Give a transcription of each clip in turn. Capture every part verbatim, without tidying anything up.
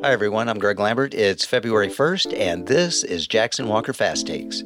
Hi, everyone. I'm Greg Lambert. It's February first, and this is Jackson Walker Fast Takes.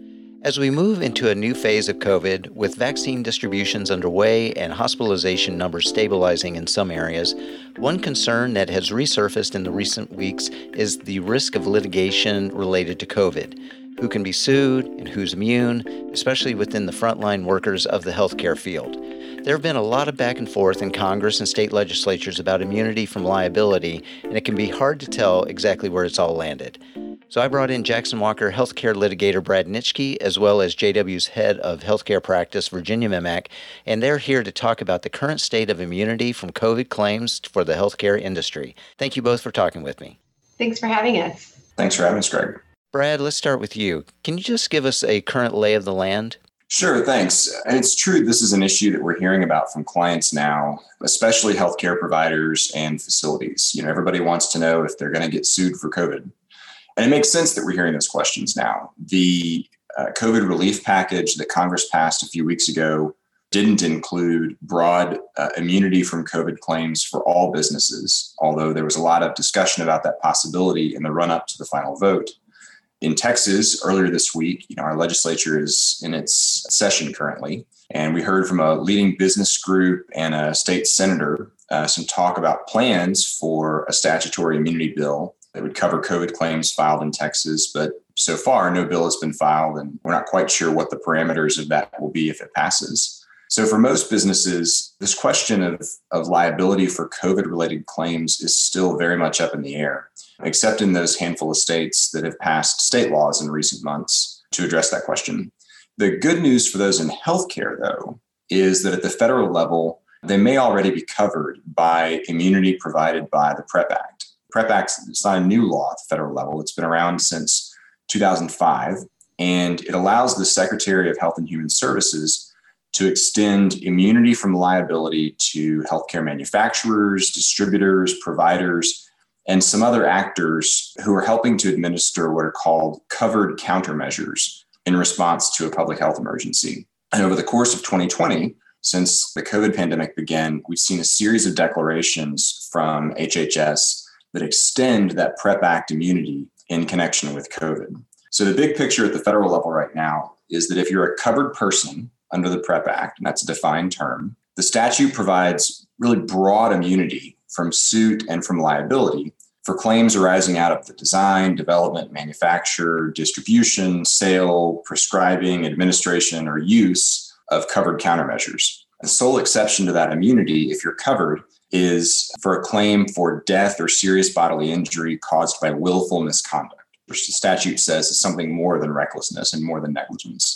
As we move into a new phase of COVID, with vaccine distributions underway and hospitalization numbers stabilizing in some areas, one concern that has resurfaced in the recent weeks is the risk of litigation related to COVID. Who can be sued and who's immune, especially within the frontline workers of the healthcare field. There have been a lot of back and forth in Congress and state legislatures about immunity from liability, and it can be hard to tell exactly where it's all landed. So I brought in Jackson Walker healthcare litigator Brad Nitschke, as well as J W's head of healthcare practice, Virginia Memak, and they're here to talk about the current state of immunity from COVID claims for the healthcare industry. Thank you both for talking with me. Thanks for having us. Thanks for having us, Greg. Brad, let's start with you. Can you just give us a current lay of the land? Sure, thanks. And it's true, this is an issue that we're hearing about from clients now, especially healthcare providers and facilities. You know, everybody wants to know if they're going to get sued for COVID. And it makes sense that we're hearing those questions now. The uh, COVID relief package that Congress passed a few weeks ago didn't include broad uh, immunity from COVID claims for all businesses, although there was a lot of discussion about that possibility in the run-up to the final vote. In Texas, earlier this week, you know, our legislature is in its session currently, and we heard from a leading business group and a state senator uh, some talk about plans for a statutory immunity bill that would cover COVID claims filed in Texas. But so far, no bill has been filed, and we're not quite sure what the parameters of that will be if it passes. So for most businesses, this question of, of liability for COVID-related claims is still very much up in the air, except in those handful of states that have passed state laws in recent months to address that question. The good news for those in healthcare, though, is that at the federal level, they may already be covered by immunity provided by the PrEP Act. PrEP Act is not a new law at the federal level. It's been around since two thousand five, and it allows the Secretary of Health and Human Services to extend immunity from liability to healthcare manufacturers, distributors, providers, and some other actors who are helping to administer what are called covered countermeasures in response to a public health emergency. And over the course of twenty twenty, since the COVID pandemic began, we've seen a series of declarations from H H S that extend that PrEP Act immunity in connection with COVID. So the big picture at the federal level right now is that if you're a covered person under the PrEP Act, and that's a defined term, the statute provides really broad immunity from suit and from liability for claims arising out of the design, development, manufacture, distribution, sale, prescribing, administration, or use of covered countermeasures. The sole exception to that immunity, if you're covered, is for a claim for death or serious bodily injury caused by willful misconduct, which the statute says is something more than recklessness and more than negligence.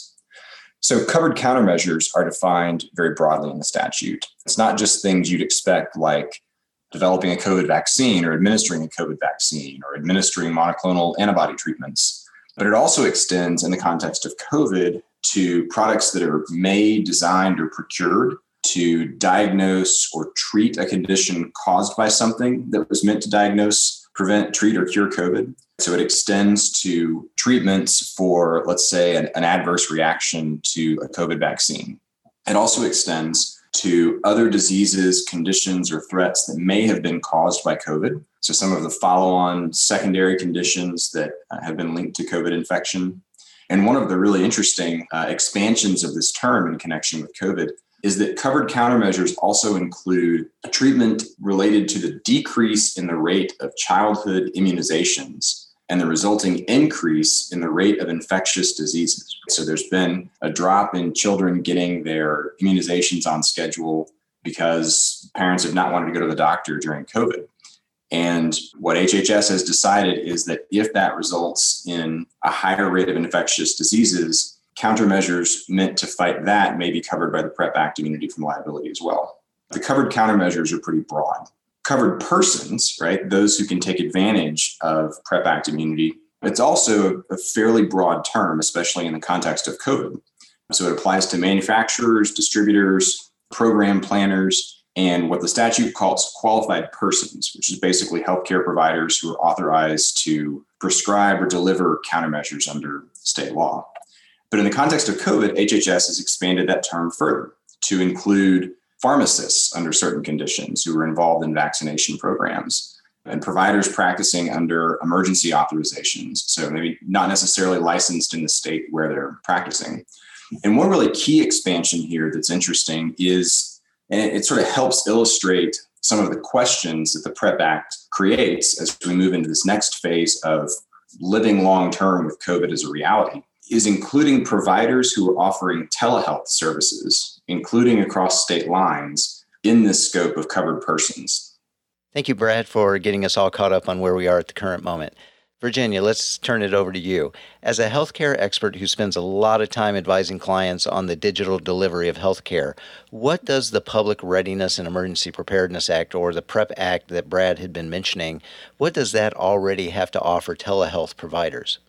So covered countermeasures are defined very broadly in the statute. It's not just things you'd expect like developing a COVID vaccine or administering a COVID vaccine or administering monoclonal antibody treatments, but it also extends in the context of COVID to products that are made, designed, or procured to diagnose or treat a condition caused by something that was meant to diagnose, prevent, treat, or cure COVID. So it extends to treatments for, let's say, an, an adverse reaction to a COVID vaccine. It also extends to other diseases, conditions, or threats that may have been caused by COVID. So some of the follow-on secondary conditions that uh, have been linked to COVID infection. And one of the really interesting uh, expansions of this term in connection with COVID is that covered countermeasures also include a treatment related to the decrease in the rate of childhood immunizations and the resulting increase in the rate of infectious diseases. So there's been a drop in children getting their immunizations on schedule because parents have not wanted to go to the doctor during COVID. And what H H S has decided is that if that results in a higher rate of infectious diseases, countermeasures meant to fight that may be covered by the PrEP Act immunity from liability as well. The covered countermeasures are pretty broad. Covered persons, right, those who can take advantage of PrEP Act immunity, it's also a fairly broad term, especially in the context of COVID. So it applies to manufacturers, distributors, program planners, and what the statute calls qualified persons, which is basically healthcare providers who are authorized to prescribe or deliver countermeasures under state law. But in the context of COVID, H H S has expanded that term further to include pharmacists under certain conditions who are involved in vaccination programs, and providers practicing under emergency authorizations. So maybe not necessarily licensed in the state where they're practicing. And one really key expansion here that's interesting is, and it, it sort of helps illustrate some of the questions that the PrEP Act creates as we move into this next phase of living long-term with COVID as a reality, is including providers who are offering telehealth services, including across state lines, in this scope of covered persons. Thank you, Brad, for getting us all caught up on where we are at the current moment. Virginia, let's turn it over to you. As a healthcare expert who spends a lot of time advising clients on the digital delivery of healthcare, what does the Public Readiness and Emergency Preparedness Act, or the PrEP Act that Brad had been mentioning, what does that already have to offer telehealth providers?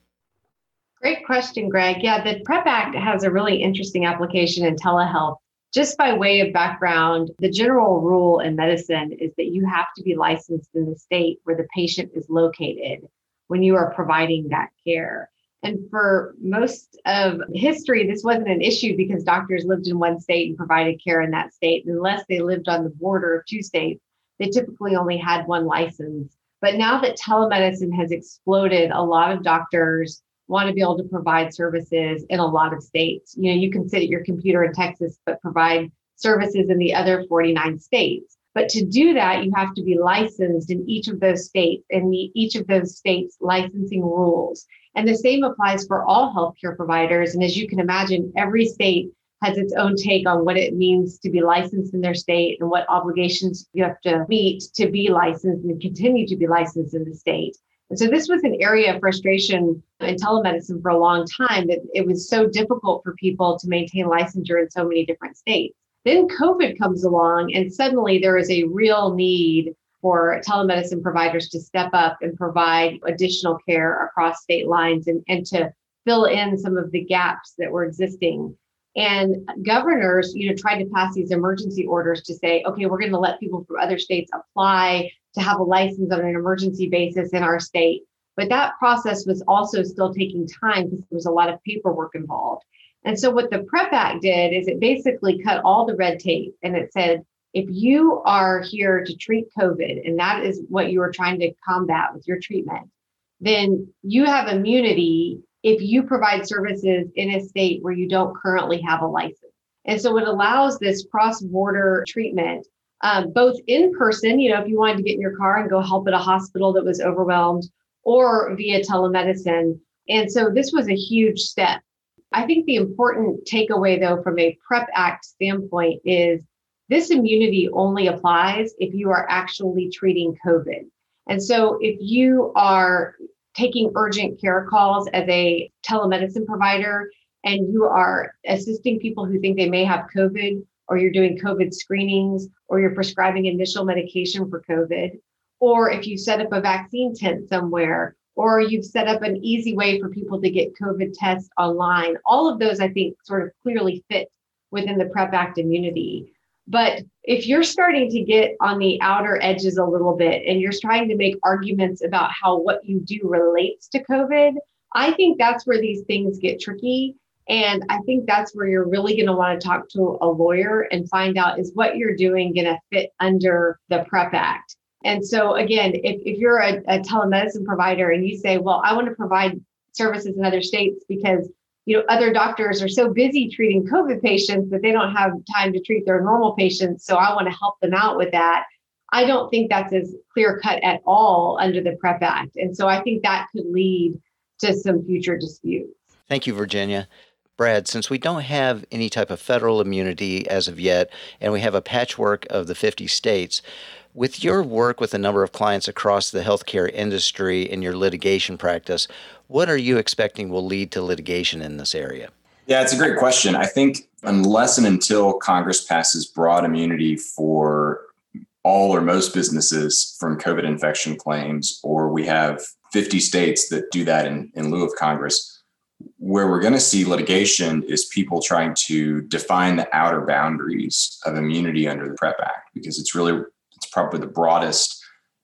Great question, Greg. Yeah, the PrEP Act has a really interesting application in telehealth. Just by way of background, the general rule in medicine is that you have to be licensed in the state where the patient is located when you are providing that care. And for most of history, this wasn't an issue because doctors lived in one state and provided care in that state. And unless they lived on the border of two states, they typically only had one license. But now that telemedicine has exploded, a lot of doctors want to be able to provide services in a lot of states. You know, you can sit at your computer in Texas, but provide services in the other forty-nine states. But to do that, you have to be licensed in each of those states and meet each of those states' licensing rules. And the same applies for all healthcare providers. And as you can imagine, every state has its own take on what it means to be licensed in their state and what obligations you have to meet to be licensed and continue to be licensed in the state. And so this was an area of frustration in telemedicine for a long time, that it was so difficult for people to maintain licensure in so many different states. Then COVID comes along, and suddenly there is a real need for telemedicine providers to step up and provide additional care across state lines and, and to fill in some of the gaps that were existing. And governors, you know, tried to pass these emergency orders to say, okay, we're going to let people from other states apply to have a license on an emergency basis in our state. But that process was also still taking time because there was a lot of paperwork involved. And so what the PrEP Act did is it basically cut all the red tape, and it said, if you are here to treat COVID, and that is what you are trying to combat with your treatment, then you have immunity if you provide services in a state where you don't currently have a license. And so it allows this cross-border treatment, um, both in person, you know, if you wanted to get in your car and go help at a hospital that was overwhelmed, or via telemedicine. And so this was a huge step. I think the important takeaway, though, from a PrEP Act standpoint is this immunity only applies if you are actually treating COVID. And so if you are taking urgent care calls as a telemedicine provider and you are assisting people who think they may have COVID, or you're doing COVID screenings, or you're prescribing initial medication for COVID, or if you set up a vaccine tent somewhere, or you've set up an easy way for people to get COVID tests online. All of those, I think, sort of clearly fit within the PrEP Act immunity. But if you're starting to get on the outer edges a little bit and you're trying to make arguments about how what you do relates to COVID, I think that's where these things get tricky. And I think that's where you're really going to want to talk to a lawyer and find out, is what you're doing going to fit under the PrEP Act? And so again, if, if you're a, a telemedicine provider and you say, well, I want to provide services in other states because, you know, other doctors are so busy treating COVID patients that they don't have time to treat their normal patients, so I want to help them out with that. I don't think that's as clear cut at all under the PrEP Act. And so I think that could lead to some future disputes. Thank you, Virginia. Brad, since we don't have any type of federal immunity as of yet, and we have a patchwork of the fifty states, with your work with a number of clients across the healthcare industry in your litigation practice, what are you expecting will lead to litigation in this area? Yeah, it's a great question. I think unless and until Congress passes broad immunity for all or most businesses from COVID infection claims, or we have fifty states that do that in, in lieu of Congress, where we're going to see litigation is people trying to define the outer boundaries of immunity under the PrEP Act, because it's really, it's probably the broadest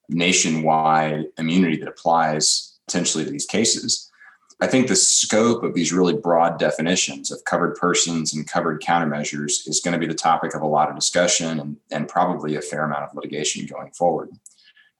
nationwide immunity that applies potentially to these cases. I think the scope of these really broad definitions of covered persons and covered countermeasures is going to be the topic of a lot of discussion and, and probably a fair amount of litigation going forward.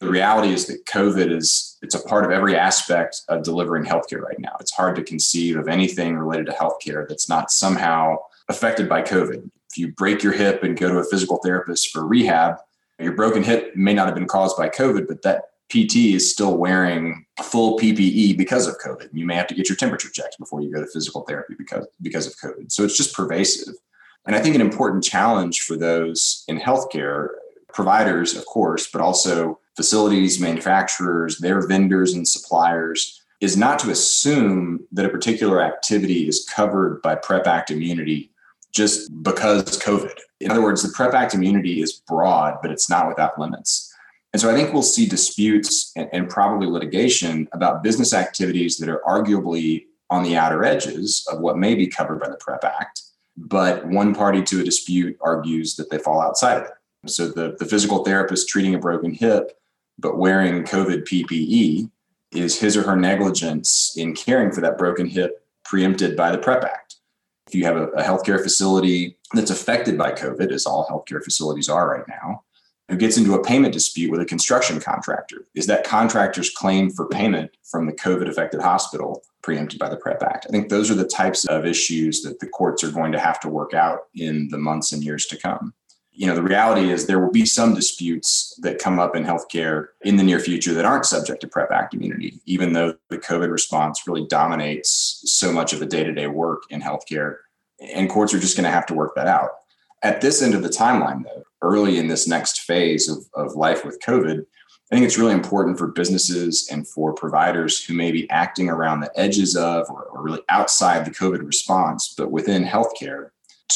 The reality is that COVID is, it's a part of every aspect of delivering healthcare right now. It's hard to conceive of anything related to healthcare that's not somehow affected by COVID. If you break your hip and go to a physical therapist for rehab, your broken hip may not have been caused by COVID, but that P T is still wearing full P P E because of COVID. You may have to get your temperature checked before you go to physical therapy because, because of COVID. So it's just pervasive. And I think an important challenge for those in healthcare, providers, of course, but also facilities, manufacturers, their vendors and suppliers, is not to assume that a particular activity is covered by PrEP Act immunity just because COVID. In other words, the PrEP Act immunity is broad, but it's not without limits. And so I think we'll see disputes and, and probably litigation about business activities that are arguably on the outer edges of what may be covered by the PrEP Act, but one party to a dispute argues that they fall outside of it. So the, the physical therapist treating a broken hip, but wearing COVID P P E, is his or her negligence in caring for that broken hip preempted by the PrEP Act. If you have a, a healthcare facility that's affected by COVID, as all healthcare facilities are right now, who gets into a payment dispute with a construction contractor, is that contractor's claim for payment from the COVID-affected hospital preempted by the PrEP Act? I think those are the types of issues that the courts are going to have to work out in the months and years to come. You know, the reality is there will be some disputes that come up in healthcare in the near future that aren't subject to PrEP Act immunity, even though the COVID response really dominates so much of the day-to-day work in healthcare. And courts are just going to have to work that out. At this end of the timeline, though, early in this next phase of, of life with COVID, I think it's really important for businesses and for providers who may be acting around the edges of or, or really outside the COVID response, but within healthcare,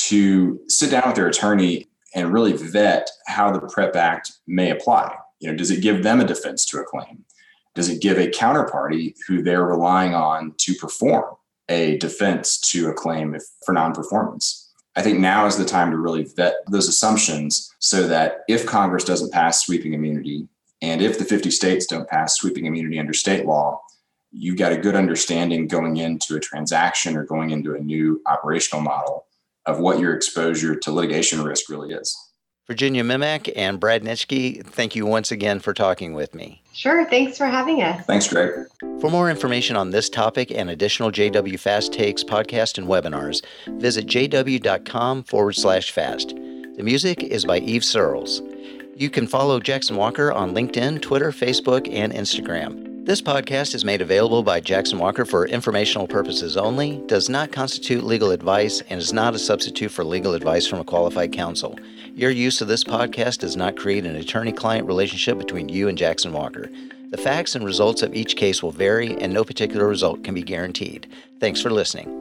to sit down with their attorney and really vet how the PrEP Act may apply. You know, does it give them a defense to a claim? Does it give a counterparty who they're relying on to perform a defense to a claim if, for non-performance? I think now is the time to really vet those assumptions so that if Congress doesn't pass sweeping immunity, and if the fifty states don't pass sweeping immunity under state law, you've got a good understanding going into a transaction or going into a new operational model of what your exposure to litigation risk really is. Virginia Mimak and Brad Nitschke, thank you once again for talking with me. Sure. Thanks for having us. Thanks, Greg. For more information on this topic and additional J W Fast Takes podcast and webinars, visit jw.com forward slash fast. The music is by Eve Searles. You can follow Jackson Walker on LinkedIn, Twitter, Facebook, and Instagram. This podcast is made available by Jackson Walker for informational purposes only, does not constitute legal advice, and is not a substitute for legal advice from a qualified counsel. Your use of this podcast does not create an attorney-client relationship between you and Jackson Walker. The facts and results of each case will vary, and no particular result can be guaranteed. Thanks for listening.